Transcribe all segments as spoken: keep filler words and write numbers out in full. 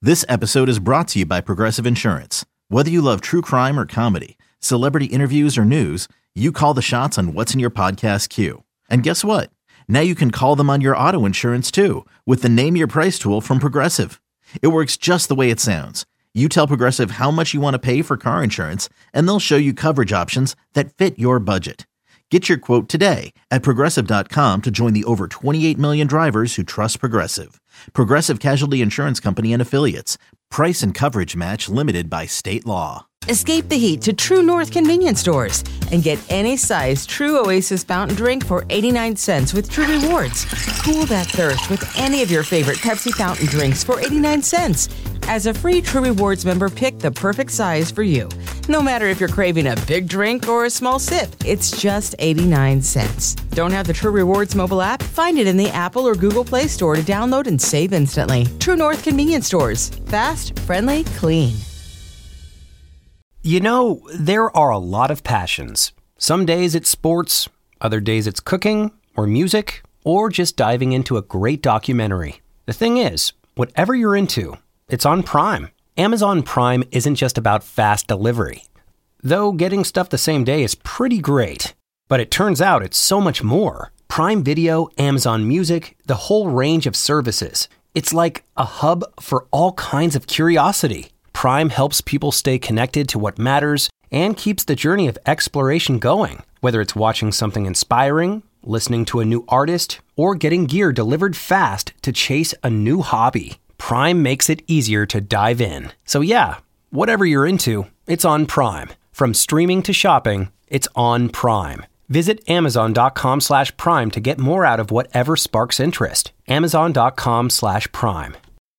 This episode is brought to you by Progressive Insurance. Whether you love true crime or comedy, celebrity interviews or news, you call the shots on what's in your podcast queue. And guess what? Now you can call them on your auto insurance too with the Name Your Price tool from Progressive. It works just the way it sounds. You tell Progressive how much you want to pay for car insurance, and they'll show you coverage options that fit your budget. Get your quote today at Progressive dot com to join the over twenty-eight million drivers who trust Progressive. Progressive Casualty Insurance Company and Affiliates. Price and coverage match limited by state law. Escape the heat to True North convenience stores and get any size True Oasis fountain drink for eighty-nine cents with True Rewards. Cool that thirst with any of your favorite Pepsi fountain drinks for eighty-nine cents. As a free True Rewards member, pick the perfect size for you. No matter if you're craving a big drink or a small sip, it's just eighty-nine cents. Don't have the True Rewards mobile app? Find it in the Apple or Google Play Store to download and save instantly. True North convenience stores. Fast, friendly, clean. You know, there are a lot of passions. Some days it's sports, other days it's cooking, or music, or just diving into a great documentary. The thing is, whatever you're into, it's on Prime. Amazon Prime isn't just about fast delivery. Though getting stuff the same day is pretty great. But it turns out it's so much more. Prime Video, Amazon Music, the whole range of services. It's like a hub for all kinds of curiosity. Prime helps people stay connected to what matters and keeps the journey of exploration going. Whether it's watching something inspiring, listening to a new artist, or getting gear delivered fast to chase a new hobby, Prime makes it easier to dive in. So yeah, whatever you're into, it's on Prime. From streaming to shopping, it's on Prime. Visit Amazon.com slash Prime to get more out of whatever sparks interest. Amazon.com slash Prime.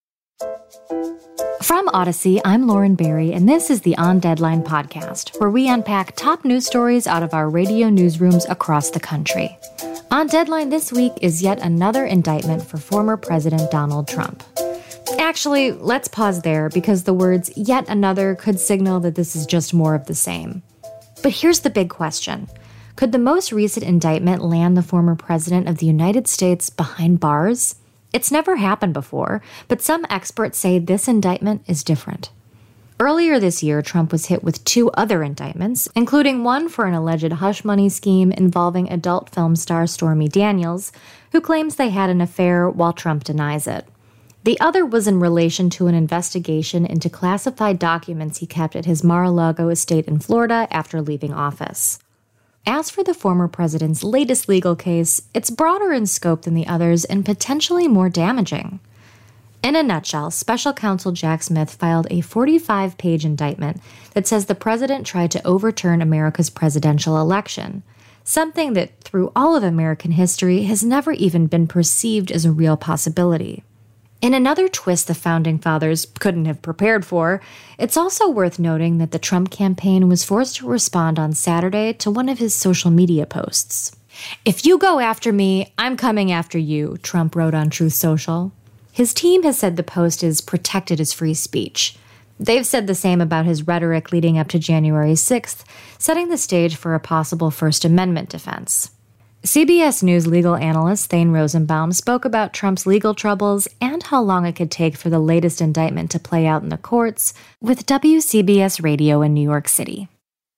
From Odyssey, I'm Lauren Barry, and this is the On Deadline podcast, where we unpack top news stories out of our radio newsrooms across the country. On Deadline this week is yet another indictment for former President Donald Trump. Actually, let's pause there because the words yet another could signal that this is just more of the same. But here's the big question. Could the most recent indictment land the former president of the United States behind bars? It's never happened before, but some experts say this indictment is different. Earlier this year, Trump was hit with two other indictments, including one for an alleged hush money scheme involving adult film star Stormy Daniels, who claims they had an affair while Trump denies it. The other was in relation to an investigation into classified documents he kept at his Mar-a-Lago estate in Florida after leaving office. As for the former president's latest legal case, it's broader in scope than the others and potentially more damaging. In a nutshell, Special Counsel Jack Smith filed a forty-five page indictment that says the president tried to overturn America's presidential election, something that, through all of American history, has never even been perceived as a real possibility. In another twist the Founding Fathers couldn't have prepared for, it's also worth noting that the Trump campaign was forced to respond on Saturday to one of his social media posts. "If you go after me, I'm coming after you," Trump wrote on Truth Social. His team has said the post is protected as free speech. They've said the same about his rhetoric leading up to January sixth, setting the stage for a possible First Amendment defense. C B S News legal analyst Thane Rosenbaum spoke about Trump's legal troubles and how long it could take for the latest indictment to play out in the courts with W C B S Radio in New York City.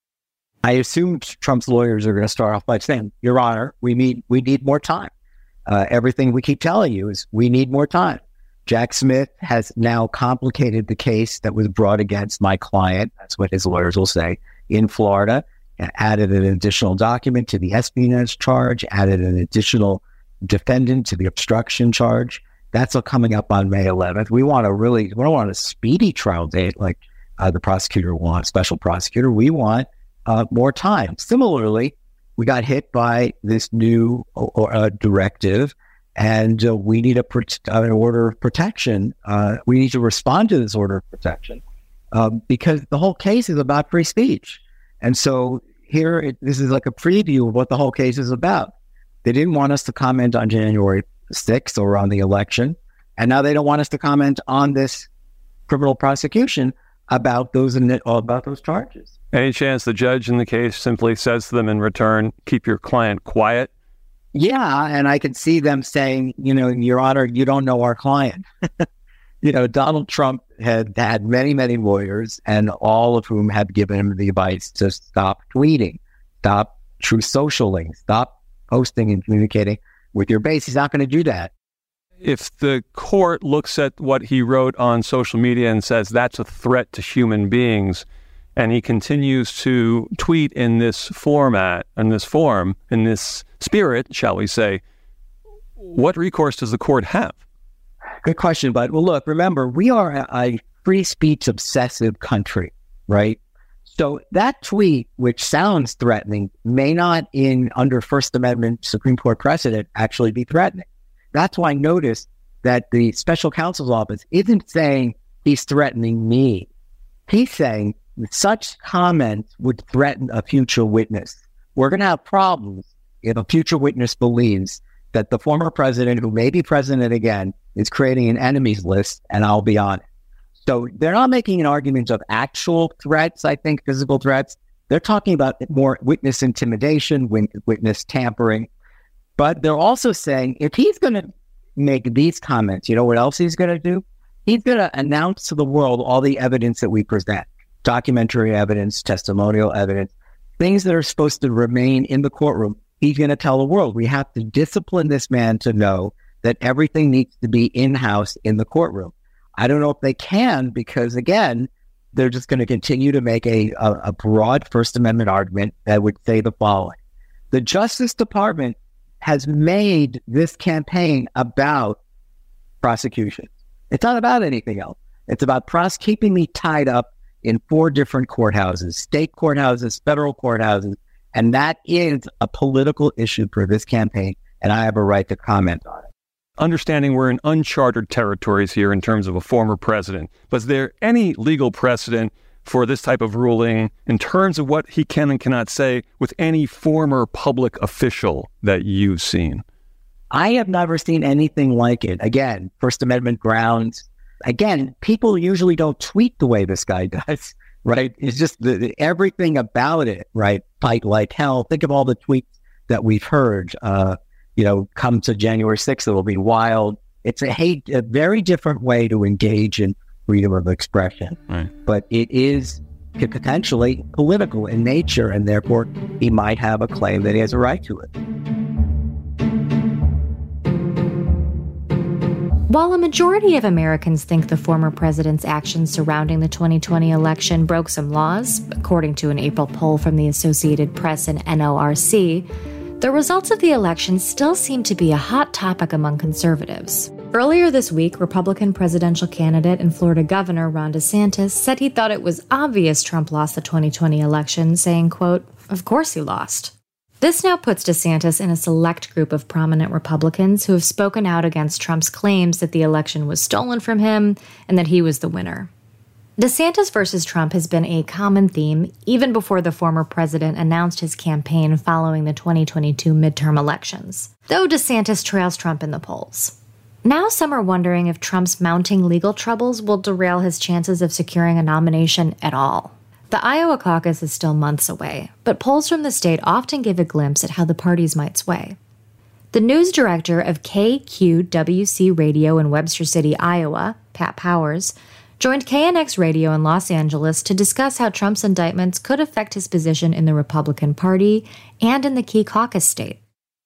I assume Trump's lawyers are going to start off by saying, Your Honor, we need we need more time. Uh, everything we keep telling you is we need more time. Jack Smith has now complicated the case that was brought against my client, that's what his lawyers will say, in Florida. Added an additional document to the espionage charge, added an additional defendant to the obstruction charge. That's all coming up on May eleventh. We want a really, we don't want a speedy trial date like uh, the prosecutor wants, special prosecutor. We want uh, more time. Similarly, we got hit by this new uh, directive, and uh, we need a pro- uh, an order of protection. Uh, we need to respond to this order of protection um, because the whole case is about free speech. And so here, it, this is like a preview of what the whole case is about. They didn't want us to comment on January sixth or on the election. And now they don't want us to comment on this criminal prosecution about those about those charges. Any chance the judge in the case simply says to them in return, keep your client quiet? Yeah, and I can see them saying, you know, Your Honor, you don't know our client. You know, Donald Trump had had many, many lawyers, and all of whom have given him the advice to stop tweeting, stop Truth Socialing, stop posting and communicating with your base. He's not going to do that. If the court looks at what he wrote on social media and says that's a threat to human beings, and he continues to tweet in this format, in this form, in this spirit, shall we say, what recourse does the court have? Good question, bud. Well, look, remember, we are a, a free speech obsessive country, right? So that tweet, which sounds threatening, may not, in under First Amendment Supreme Court precedent, actually be threatening. That's why I notice that the special counsel's office isn't saying he's threatening me. He's saying such comments would threaten a future witness. We're going to have problems if a future witness believes that the former president, who may be president again, is creating an enemies list, and I'll be on it. So they're not making an argument of actual threats, I think, physical threats. They're talking about more witness intimidation, witness tampering. But they're also saying if he's going to make these comments, you know what else he's going to do? He's going to announce to the world all the evidence that we present, documentary evidence, testimonial evidence, things that are supposed to remain in the courtroom. He's going to tell the world, we have to discipline this man to know that everything needs to be in-house in the courtroom. I don't know if they can, because again, they're just going to continue to make a, a, a broad First Amendment argument that would say the following. The Justice Department has made this campaign about prosecution. It's not about anything else. It's about pros- keeping me tied up in four different courthouses, state courthouses, federal courthouses, and that is a political issue for this campaign, and I have a right to comment on it. Understanding we're in uncharted territories here in terms of a former president, but is there any legal precedent for this type of ruling in terms of what he can and cannot say with any former public official that you've seen? I have never seen anything like it. Again, First Amendment grounds. Again, people usually don't tweet the way this guy does, right? It's just the, the, everything about it, right? Fight like hell. Think of all the tweets that we've heard, uh, you know, come to January sixth, it'll be wild. It's a hate, a very different way to engage in freedom of expression. Right. But it is potentially political in nature, and therefore he might have a claim that he has a right to it. While a majority of Americans think the former president's actions surrounding the twenty twenty election broke some laws, according to an April poll from the Associated Press and N O R C, the results of the election still seem to be a hot topic among conservatives. Earlier this week, Republican presidential candidate and Florida Governor Ron DeSantis said he thought it was obvious Trump lost the twenty twenty election, saying, quote, "Of course he lost." This now puts DeSantis in a select group of prominent Republicans who have spoken out against Trump's claims that the election was stolen from him and that he was the winner. DeSantis versus Trump has been a common theme even before the former president announced his campaign following the twenty twenty-two midterm elections, though DeSantis trails Trump in the polls. Now some are wondering if Trump's mounting legal troubles will derail his chances of securing a nomination at all. The Iowa caucus is still months away, but polls from the state often give a glimpse at how the parties might sway. The news director of K Q W C Radio in Webster City, Iowa, Pat Powers, joined K N X Radio in Los Angeles to discuss how Trump's indictments could affect his position in the Republican Party and in the key caucus state.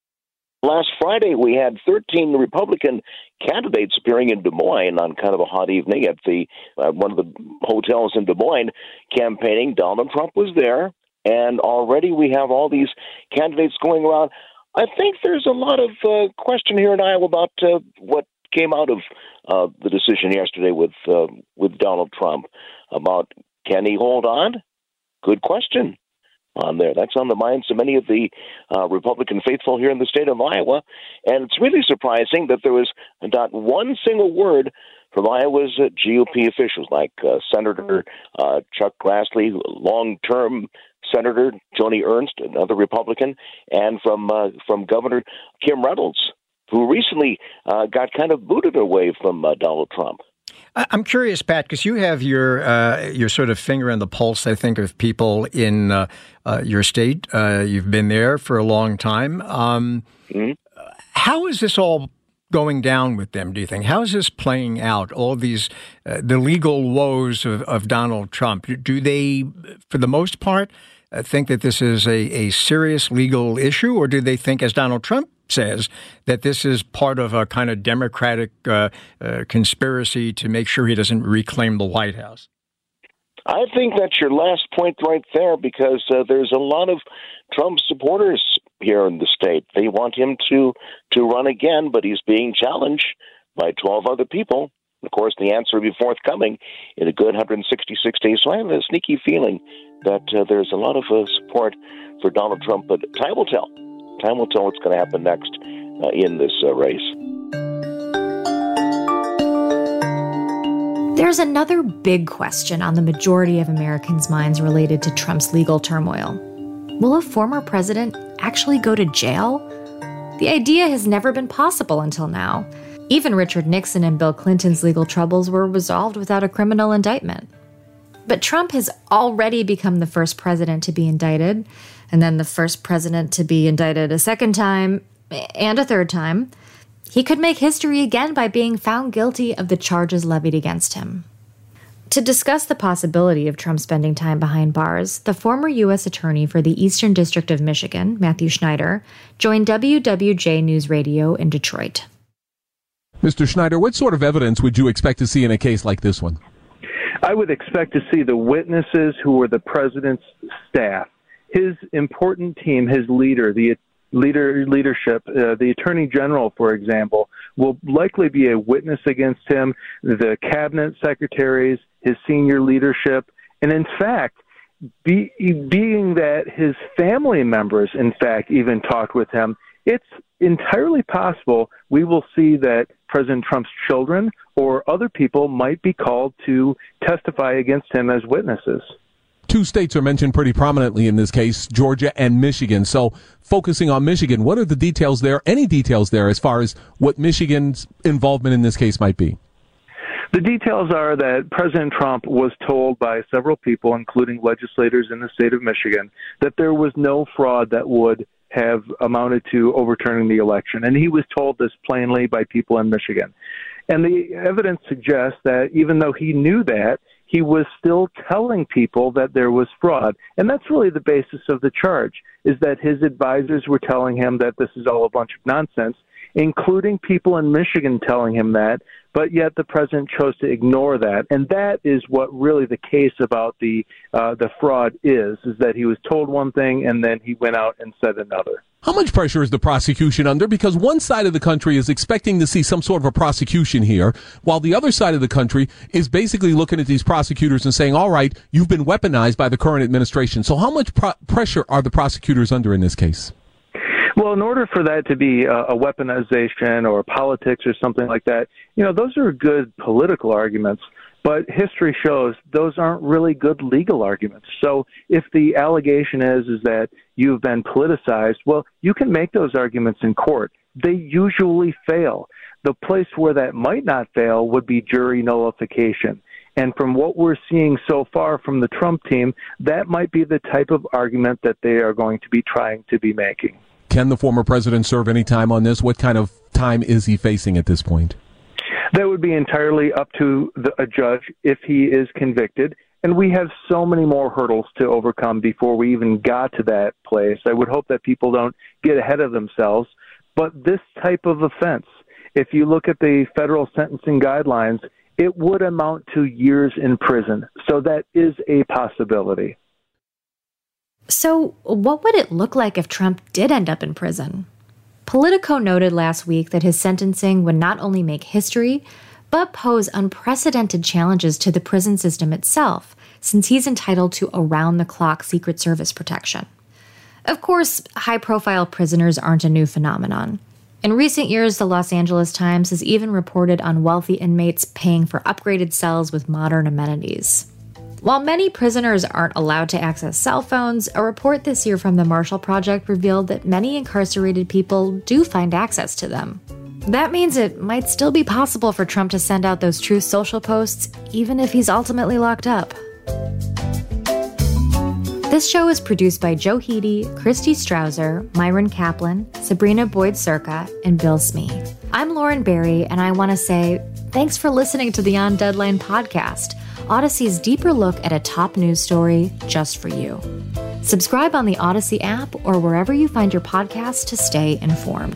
Last Friday, we had thirteen Republican candidates appearing in Des Moines on kind of a hot evening at the uh, one of the hotels in Des Moines campaigning. Donald Trump was there, and already we have all these candidates going around. I think there's a lot of uh, question here in Iowa about uh, what came out of uh, the decision yesterday with uh, with Donald Trump about can he hold on? Good question on there. That's on the minds of many of the uh, Republican faithful here in the state of Iowa. And it's really surprising that there was not one single word from Iowa's uh, G O P officials, like uh, Senator uh, Chuck Grassley, long-term Senator Joni Ernst, another Republican, and from uh, from Governor Kim Reynolds, who recently uh, got kind of booted away from uh, Donald Trump. I'm curious, Pat, because you have your uh, your sort of finger in the pulse, I think, of people in uh, uh, your state. Uh, you've been there for a long time. Um, mm-hmm. How is this all going down with them, do you think? How is this playing out, all these, uh, the legal woes of, of Donald Trump? Do they, for the most part, uh, think that this is a, a serious legal issue, or do they think, as Donald Trump says, that this is part of a kind of Democratic uh, uh, conspiracy to make sure he doesn't reclaim the White House? I think that's your last point right there, because uh, there's a lot of Trump supporters here in the state. They want him to, to run again, but he's being challenged by twelve other people. Of course, the answer will be forthcoming in a good one hundred sixty-six days. So I have a sneaky feeling that uh, there's a lot of uh, support for Donald Trump, but time will tell. Time will tell what's going to happen next uh, in this uh, race. There's another big question on the majority of Americans' minds related to Trump's legal turmoil. Will a former president actually go to jail? The idea has never been possible until now. Even Richard Nixon and Bill Clinton's legal troubles were resolved without a criminal indictment. But Trump has already become the first president to be indicted, and then the first president to be indicted a second time, and a third time. He could make history again by being found guilty of the charges levied against him. To discuss the possibility of Trump spending time behind bars, the former U S attorney for the Eastern District of Michigan, Matthew Schneider, joined W W J News Radio in Detroit. Mister Schneider, what sort of evidence would you expect to see in a case like this one? I would expect to see the witnesses who were the president's staff, his important team, his leader, the leader leadership, uh, the attorney general, for example, will likely be a witness against him, the cabinet secretaries, his senior leadership, and in fact, be, being that his family members, in fact, even talked with him, it's entirely possible we will see that President Trump's children or other people might be called to testify against him as witnesses. Two states are mentioned pretty prominently in this case, Georgia and Michigan. So focusing on Michigan, what are the details there, any details there as far as what Michigan's involvement in this case might be? The details are that President Trump was told by several people, including legislators in the state of Michigan, that there was no fraud that would have amounted to overturning the election. And he was told this plainly by people in Michigan. And the evidence suggests that even though he knew that, he was still telling people that there was fraud. And that's really the basis of the charge, is that his advisors were telling him that this is all a bunch of nonsense, including people in Michigan telling him that, but yet the president chose to ignore that. And that is what really the case about the uh, the fraud is, is that he was told one thing and then he went out and said another. How much pressure is the prosecution under? Because one side of the country is expecting to see some sort of a prosecution here, while the other side of the country is basically looking at these prosecutors and saying, all right, you've been weaponized by the current administration. So how much pro- pressure are the prosecutors under in this case? Well, in order for that to be a, a weaponization or politics or something like that, you know, those are good political arguments. But history shows those aren't really good legal arguments. So if the allegation is is that you've been politicized, well, you can make those arguments in court. They usually fail. The place where that might not fail would be jury nullification. And from what we're seeing so far from the Trump team, that might be the type of argument that they are going to be trying to be making. Can the former president serve any time on this? What kind of time is he facing at this point? That would be entirely up to the, a judge if he is convicted. And we have so many more hurdles to overcome before we even got to that place. I would hope that people don't get ahead of themselves. But this type of offense, if you look at the federal sentencing guidelines, it would amount to years in prison. So that is a possibility. So what would it look like if Trump did end up in prison? Politico noted last week that his sentencing would not only make history, but pose unprecedented challenges to the prison system itself, since he's entitled to around-the-clock Secret Service protection. Of course, high-profile prisoners aren't a new phenomenon. In recent years, the Los Angeles Times has even reported on wealthy inmates paying for upgraded cells with modern amenities. While many prisoners aren't allowed to access cell phones, a report this year from the Marshall Project revealed that many incarcerated people do find access to them. That means it might still be possible for Trump to send out those Truth Social posts, even if he's ultimately locked up. This show is produced by Joe Heedy, Christy Strausser, Myron Kaplan, Sabrina Boyd-Circa, and Bill Smee. I'm Lauren Barry, and I want to say thanks for listening to the On Deadline podcast, Odyssey's deeper look at a top news story just for you. Subscribe on the Odyssey app or wherever you find your podcasts to stay informed.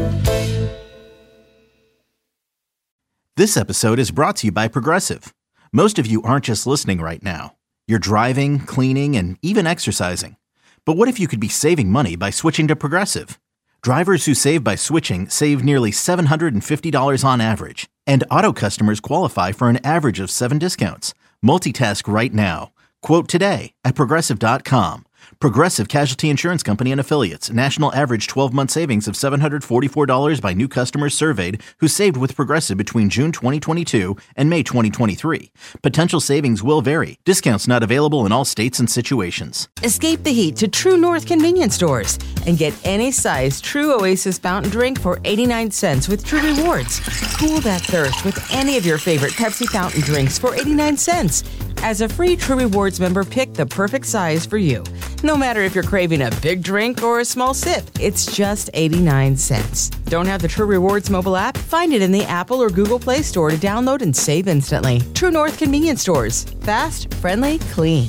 This episode is brought to you by Progressive. Most of you aren't just listening right now. You're driving, cleaning, and even exercising. But what if you could be saving money by switching to Progressive? Drivers who save by switching save nearly seven hundred fifty dollars on average. And auto customers qualify for an average of seven discounts. Multitask right now. Quote today at Progressive dot com. Progressive Casualty Insurance Company and Affiliates. National average twelve-month savings of seven hundred forty-four dollars by new customers surveyed who saved with Progressive between June twenty twenty-two and May twenty twenty-three. Potential savings will vary. Discounts not available in all states and situations. Escape the heat to True North convenience stores and get any size True Oasis fountain drink for eighty-nine cents with True Rewards. Cool that thirst with any of your favorite Pepsi fountain drinks for eighty-nine cents. As a free True Rewards member, pick the perfect size for you. No matter if you're craving a big drink or a small sip, it's just eighty-nine cents. Don't have the True Rewards mobile app? Find it in the Apple or Google Play Store to download and save instantly. True North convenience stores. Fast, friendly, clean.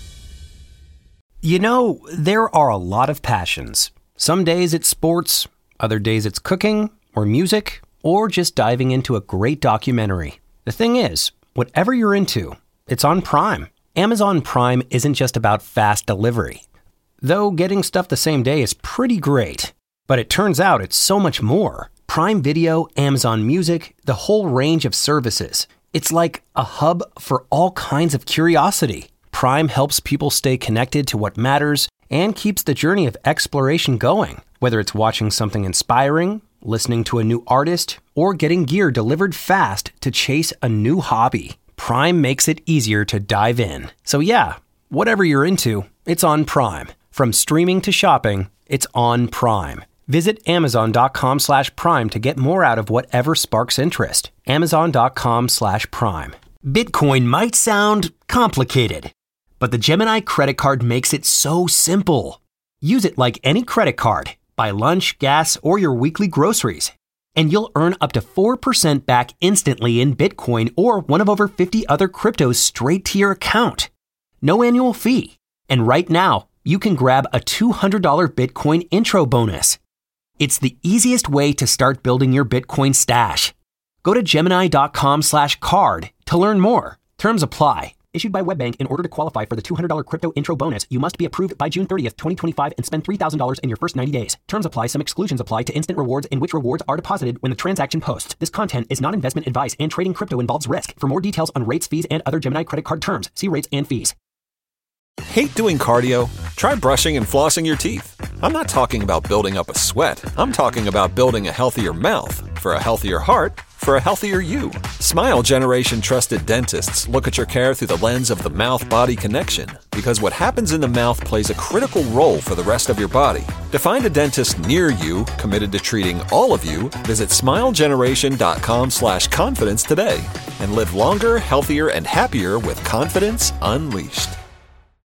You know, there are a lot of passions. Some days it's sports, other days it's cooking or music, or just diving into a great documentary. The thing is, whatever you're into, it's on Prime. Amazon Prime isn't just about fast delivery. Though getting stuff the same day is pretty great. But it turns out it's so much more. Prime Video, Amazon Music, the whole range of services. It's like a hub for all kinds of curiosity. Prime helps people stay connected to what matters and keeps the journey of exploration going. Whether it's watching something inspiring, listening to a new artist, or getting gear delivered fast to chase a new hobby. Prime makes it easier to dive in. So yeah, whatever you're into, it's on Prime. From streaming to shopping, it's on Prime. Visit amazon.com slash prime to get more out of whatever sparks interest. Amazon.com slash prime. Bitcoin might sound complicated, but the Gemini credit card makes it so simple. Use it like any credit card. Buy lunch, gas, or your weekly groceries. And you'll earn up to four percent back instantly in Bitcoin or one of over fifty other cryptos straight to your account. No annual fee. And right now, you can grab a two hundred dollars Bitcoin intro bonus. It's the easiest way to start building your Bitcoin stash. Go to Gemini.com slash card to learn more. Terms apply. Issued by WebBank. In order to qualify for the two hundred dollars crypto intro bonus, you must be approved by June thirtieth, twenty twenty-five and spend three thousand dollars in your first ninety days. Terms apply. Some exclusions apply to instant rewards in which rewards are deposited when the transaction posts. This content is not investment advice and trading crypto involves risk. For more details on rates, fees, and other Gemini credit card terms, see rates and fees. Hate doing cardio? Try brushing and flossing your teeth. I'm not talking about building up a sweat. I'm talking about building a healthier mouth. For a healthier heart, for a healthier you. Smile Generation trusted dentists look at your care through the lens of the mouth-body connection, because what happens in the mouth plays a critical role for the rest of your body. To find a dentist near you committed to treating all of you, visit smilegeneration.com slash confidence today and live longer, healthier, and happier with confidence unleashed.